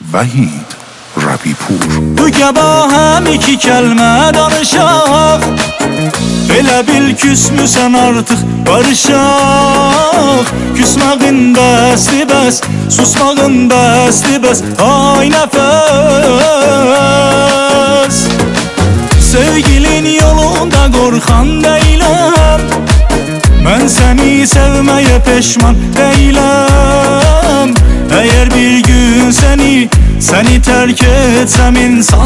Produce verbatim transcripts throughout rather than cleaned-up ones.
Vahid Rabipur. Bu gəba həm iki kəlmə danışaq, elə bil küsmüsən artıq barışaq. Küsmağın bəsdi bəs, susmağın bəsdi bəs, ay nəfəs. Sevgilin yolunda qorxan deyiləm, mən səni sevməyə peşman deyiləm. Əgər bir gün səni, səni tərk etsəm insan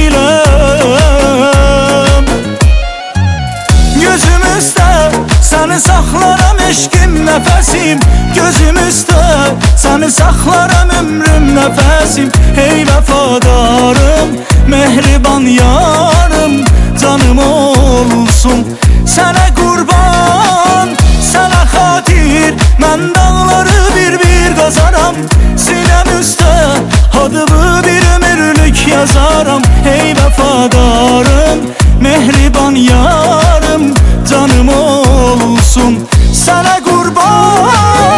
deyiləm. Gözümüzdə səni saxlaram eşqim nəfəsim, gözümüzdə səni saxlaram ömrüm nəfəsim. Hey vəfadarım, mehriban yarım, canım olsun sənə qurban. Sənə xatir mən dağları bir-bir qazaram, sinəm üstə adımı bir ömürlük yazaram. Hey vəfadarım, mehriban yarım, canım olsun sənə qurban.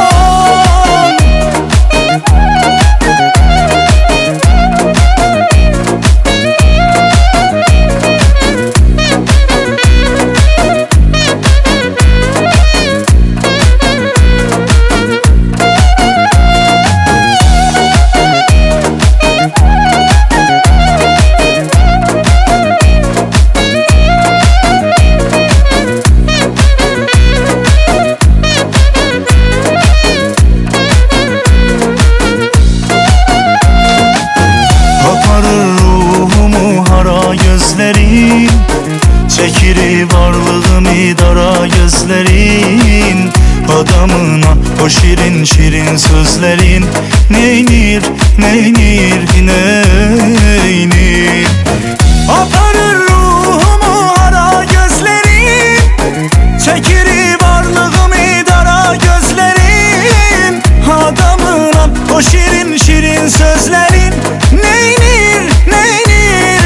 Çekir varlığımı dara gözlerin, adamına o şirin şirin sözlerin. Neynir, neynir, neynir. Aparır ruhumu hara gözlerin, çekir varlığımı dara gözlerin, adamına o şirin şirin sözlerin. Neynir, neynir,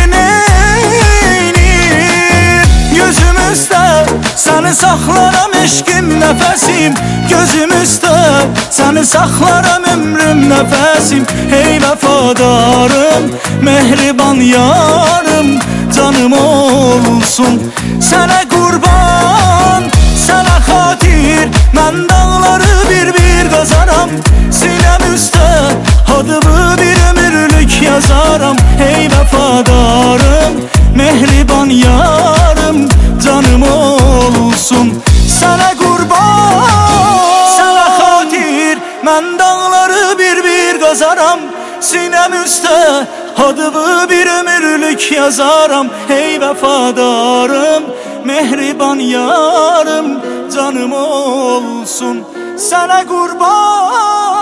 neynir. Gözümüzdə səni saxlaram eşqim nəfəsim, gözümüzdə səni saxlaram ömrüm nəfəsim. Hey vəfadarım, mehriban yarım, canım olsun sənə qurban. Sənə xatir mən dağları bir-bir qazaram, sinəm üstə adımı bir ömürlük yazaram. Hey vəfadarım, mehriban yarım, canım olsun sənə qurban. Sənə xatir mən dağları bir-bir qazaram, sinəm üstə adımı bir ömürlük yazaram. Hey vəfadarım, mehriban yarım, canım olsun sənə qurban.